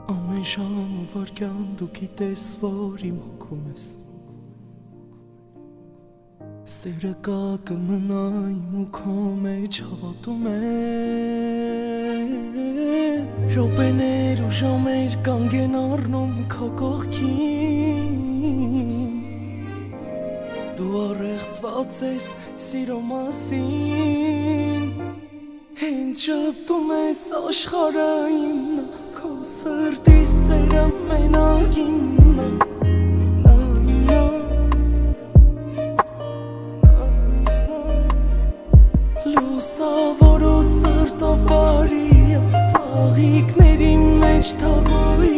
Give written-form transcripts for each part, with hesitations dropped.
Ամեն ժամ ու վարքյան դու գիտես, որ իմ հոգում ես Սերը կա կմնա իմ ու քո մեջ հավատում է Րոպեներ ու ժամեր կանգեն առնում քո կողքին Դու առեղծված ես սիրո մասին Հենց շպտում ես աշխարհը իմն Քո սրտի սերը մենակ իմն Լուսավոր ու սրտով բարի Ծաղիկների մեջ թագուի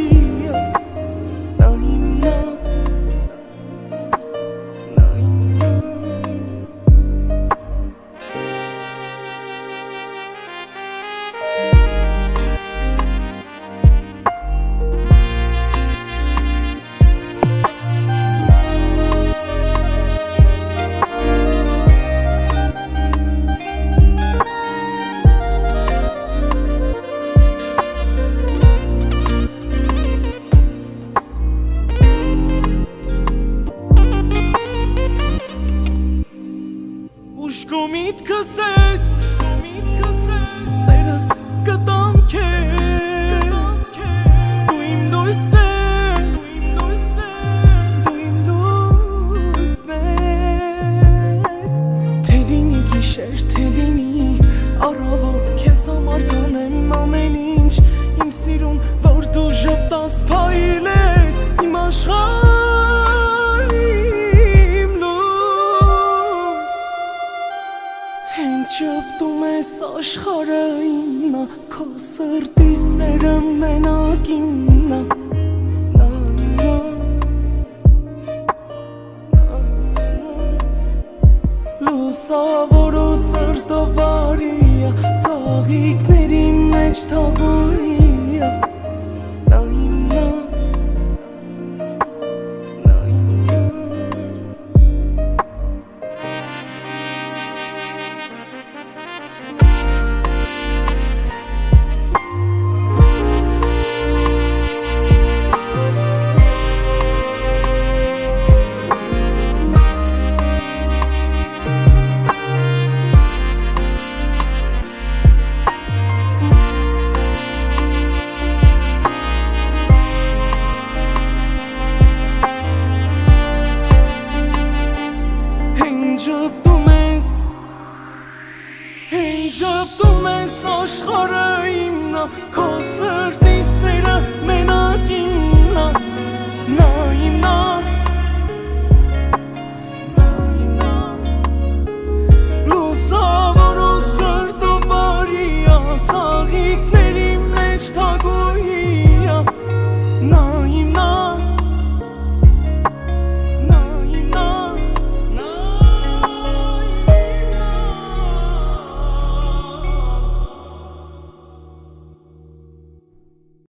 Ուշկո միտքս ես, սերս կտամ քեզ Դու իմ լույսն ես, դու իմ լույսն ես Թե լինի գիշեր, թե լինի առավոտ Քեզ համար կանեմ ամեն ինչ Իմ սիրուն, որ դու ժպտաս փայլես Իմ աշխարհի Հենց շպտում ես աշխարհը իմն Քո սրտի սերը մենակ իմն Լուսավոր ու սրտով բարի Ծաղիկների մեջ թագու